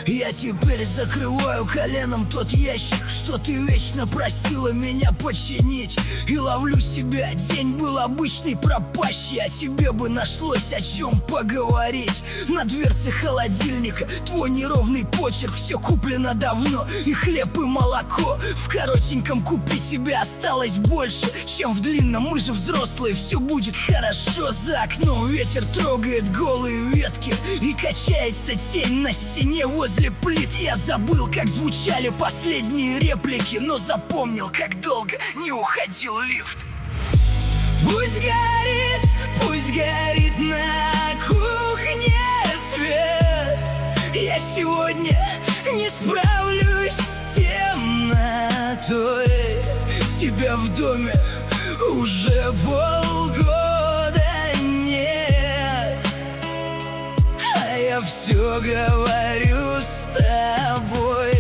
Я теперь закрываю коленом тот ящик, что ты вечно просила меня починить. И ловлю себя, день был обычный пропащий, а тебе бы нашлось о чем поговорить. На дверце холодильника твой неровный почерк, все куплено давно, и хлеб, и молоко. В коротеньком купе тебе осталось больше, чем в длинном, мы же взрослые, все будет хорошо. За окном ветер трогает голые ветки, и качается тень на стене возле плит. Я забыл, как звучали последние реплики, но запомнил, как долго не уходил лифт. Пусть горит на кухне свет. Я сегодня не справлюсь с темнотой. Тебя в доме уже полгода нет, а я все говорю с тобой.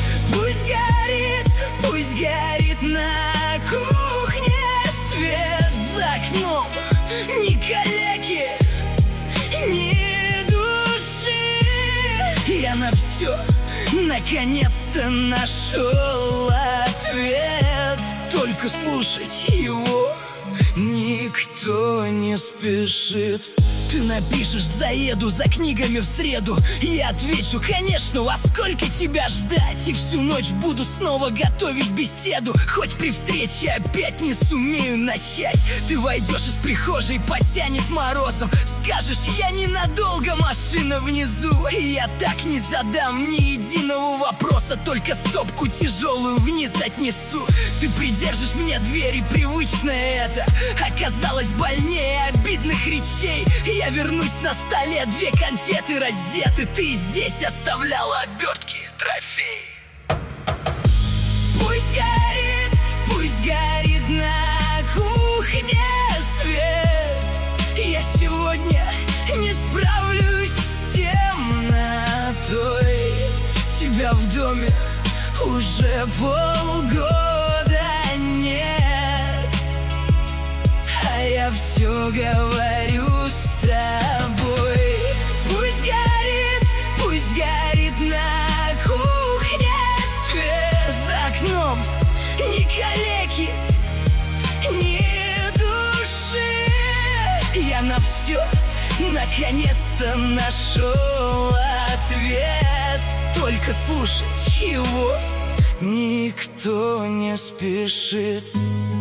Пусть горит на кухне свет. За окном ни калеки, ни души. Я на все наконец-то нашел ответ. Только слушать его никто не спешит. Ты напишешь: заеду за книгами в среду. Я отвечу: конечно, во сколько тебя ждать? И всю ночь буду снова готовить беседу, хоть при встрече опять не сумею начать. Ты войдешь из прихожей, потянет морозом, скажешь: я ненадолго, машина внизу. И я так не задам ни единого вопроса, только стопку тяжелую вниз отнесу. Ты придержишь мне дверь, и привычное это оказалось больнее обидных речей. Я вернусь, на столе две конфеты раздеты, ты здесь оставляла обертки, трофей. Пусть горит на кухне свет. Я сегодня не справлюсь с темнотой. Тебя в доме уже полгода нет, а я все говорю с тобой. Пусть горит на кухне свет. За окном ни калеки, ни души. Я на все наконец-то нашел ответ. Только слушать его никто не спешит.